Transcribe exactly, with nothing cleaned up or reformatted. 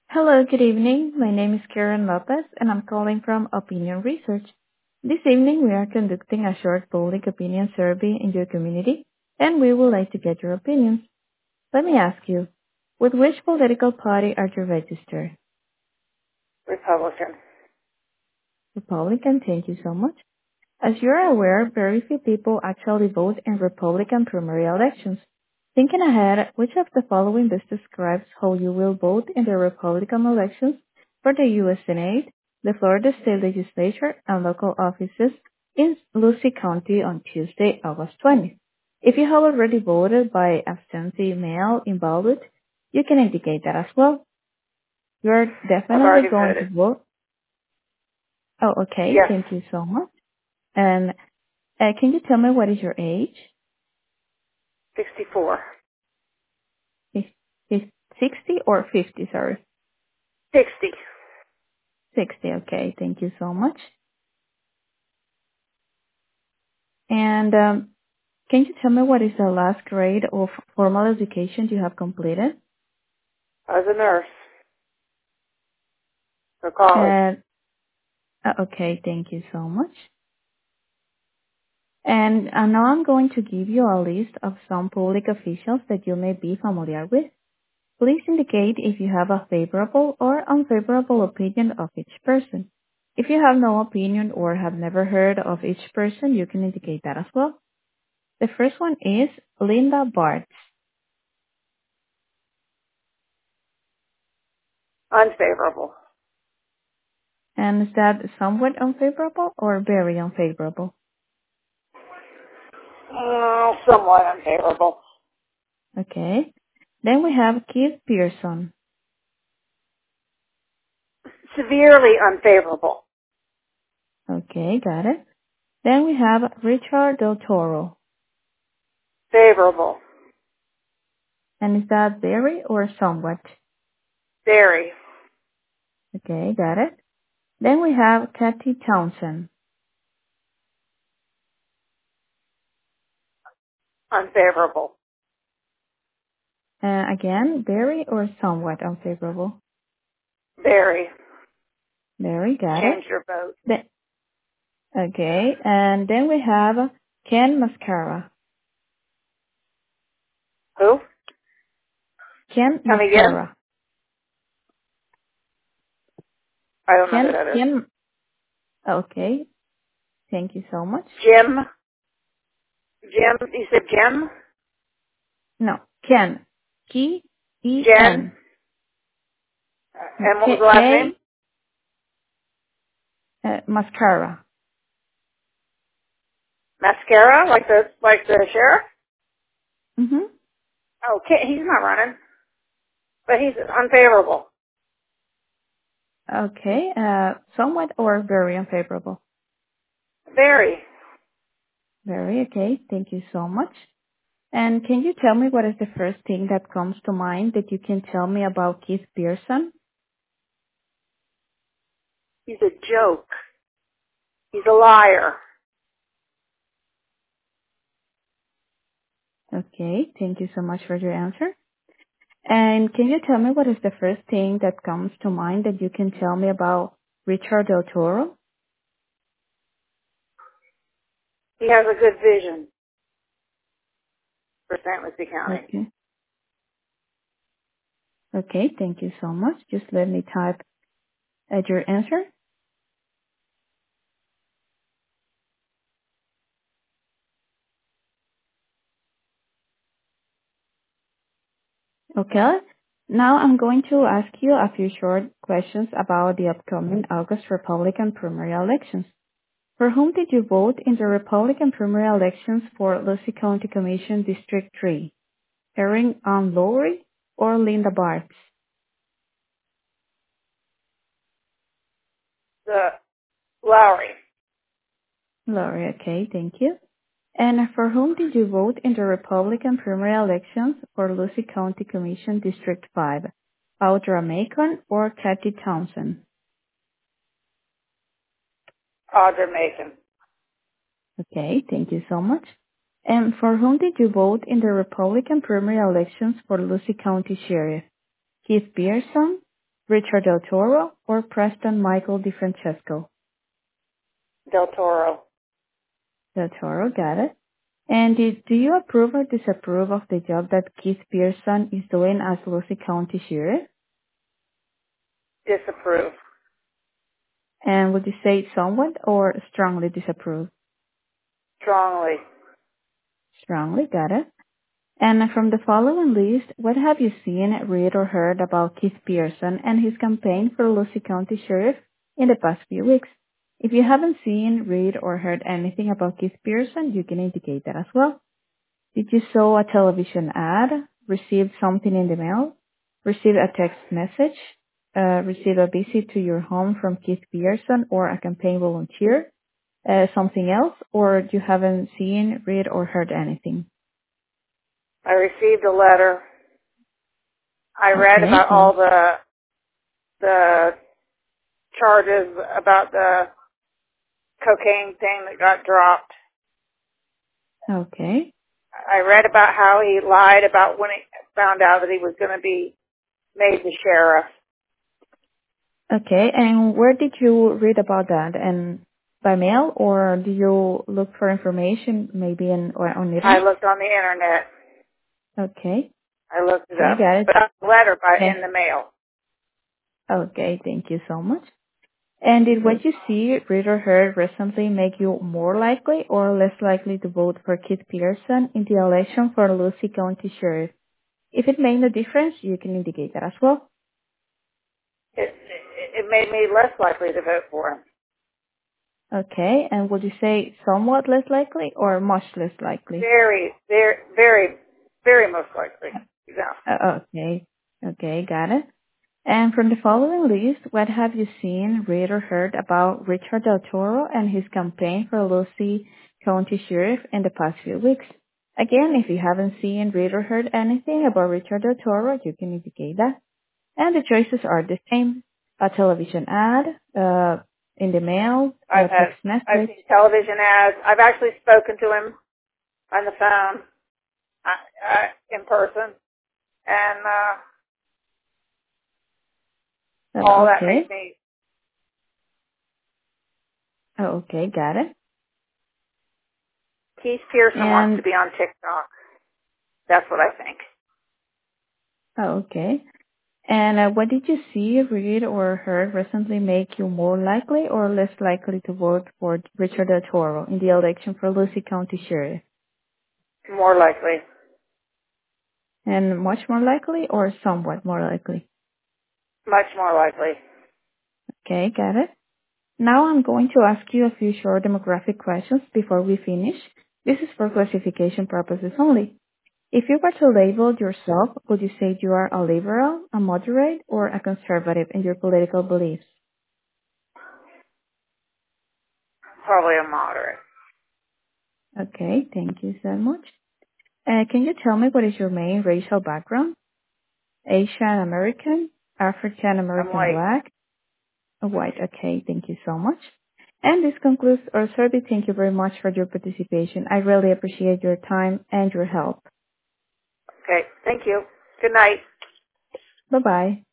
Hello, good evening. My name is Karen Lopez, and I'm calling from Opinion Research. This evening, we are conducting a short public opinion survey in your community, and we would like to get your opinions. Let me ask you, with which political party are you registered? Republican. Republican, thank you so much. As you're aware, very few people actually vote in Republican primary elections. Thinking ahead, which of the following best describes how you will vote in the Republican elections for the U S Senate, the Florida State Legislature, and local offices in Lucy County on Tuesday, August twentieth? If you have already voted by absentee mail-in ballot, you can indicate that as well. You're I've definitely already going to voted. vote. Oh, okay. Yes. Thank you so much. And uh, can you tell me what is your age? sixty-four. Fif- fif- sixty or fifty, sorry. sixty. sixty, okay. Thank you so much. And um, can you tell me what is the last grade of formal education you have completed? I was a nurse for college. And uh, okay, thank you so much. And uh, now I'm going to give you a list of some public officials that you may be familiar with. Please indicate if you have a favorable or unfavorable opinion of each person. If you have no opinion or have never heard of each person, you can indicate that as well. The first one is Linda Bartz. Unfavorable. And is that somewhat unfavorable or very unfavorable? Oh, somewhat unfavorable. Okay. Then we have Keith Pearson. Severely unfavorable. Okay, got it. Then we have Richard Del Toro. Favorable. And is that very or somewhat? Very. Okay, got it. Then we have Kathy Townsend. Unfavorable. Uh, again, very or somewhat unfavorable? Very. Very, got it. Change your vote. Then, okay, and then we have Ken Mascara. Who? Ken Come again? Mascara. I don't know who Ken, that is. Ken, okay, thank you so much. Jim? Jim? You said Jim? No, Ken. K E Jen? N. Uh, No, and what was K, the last name? K uh, Mascara. Mascara? Like the, like the sheriff? Mm-hmm. Oh, K- he's not running. But he's unfavorable. Okay, uh, somewhat or very unfavorable? Very. Very, okay, thank you so much. And can you tell me what is the first thing that comes to mind that you can tell me about Keith Pearson? He's a joke. He's a liar. Okay, thank you so much for your answer. And can you tell me what is the first thing that comes to mind that you can tell me about Richard Del Toro? He has a good vision for Saint Lucie County. Okay. Okay, thank you so much. Just let me type at your answer. Okay. Now I'm going to ask you a few short questions about the upcoming August Republican primary elections. For whom did you vote in the Republican primary elections for Lucy County Commission District three? Erin Ann Lowry or Linda Bartz? The Lowry. Lowry, okay, thank you. And for whom did you vote in the Republican primary elections for Lucy County Commission District five? Audra Macon or Kathy Townsend? Audra Macon. Okay, thank you so much. And for whom did you vote in the Republican primary elections for Lucy County Sheriff? Keith Pearson Richard Del Toro, or Preston Michael DeFrancesco? Del Toro. Del Toro, got it. And did, do you approve or disapprove of the job that Keith Pearson is doing as Lucy County Sheriff? Disapprove. And would you say somewhat or strongly disapprove? Strongly. Strongly, got it. And from the following list, what have you seen, read, or heard about Keith Pearson and his campaign for Lucy County Sheriff in the past few weeks? If you haven't seen, read, or heard anything about Keith Pearson, you can indicate that as well. Did you saw a television ad, receive something in the mail, receive a text message, uh, receive a visit to your home from Keith Pearson or a campaign volunteer, uh, something else, or you haven't seen, read, or heard anything? I received a letter. I read Okay, about thank all the the charges about the cocaine thing that got dropped. Okay. I read about how he lied about when he found out that he was going to be made the sheriff. Okay, and where did you read about that? And by mail, or do you look for information maybe in or on the I internet? looked on the internet. Okay. I looked it Okay, up. got it. But I got a letter by Okay. in the mail. Okay, thank you so much. And did what you see, read, or heard recently make you more likely or less likely to vote for Keith Pearson in the election for Lucy County Sheriff? If it made no difference, you can indicate that as well. It, it, it made me less likely to vote for him. Okay, and would you say somewhat less likely or much less likely? Very, very, very, very most likely. Yeah. Uh, okay, okay, got it. And from the following list, what have you seen, read, or heard about Richard Del Toro and his campaign for Lucy County Sheriff in the past few weeks? Again, if you haven't seen, read, or heard anything about Richard Del Toro, you can indicate that. And the choices are the same. A television ad, uh, in the mail, a I've had, text I've message. seen television ads. I've actually spoken to him on the phone, uh, uh, in person, and uh, Uh, all that okay. made me. Oh, okay, got it. Keith Pearson wants to And, be on TikTok. That's what I think. oh, okay. And uh, what did you see, read, or heard recently make you more likely or less likely to vote for Richard Del Toro in the election for Lucy County Sheriff? More likely. And much more likely or somewhat more likely? Much more likely. Okay, got it. Now I'm going to ask you a few short demographic questions before we finish. This is for classification purposes only. If you were to label yourself, would you say you are a liberal, a moderate, or a conservative in your political beliefs? Probably a moderate. Okay, thank you so much. Uh, can you tell me what is your main racial background? Asian American, African I'm American white. Black, or white? Okay, thank you so much. And this concludes our survey. Thank you very much for your participation. I really appreciate your time and your help. Okay. Thank you. Good night. Bye-bye.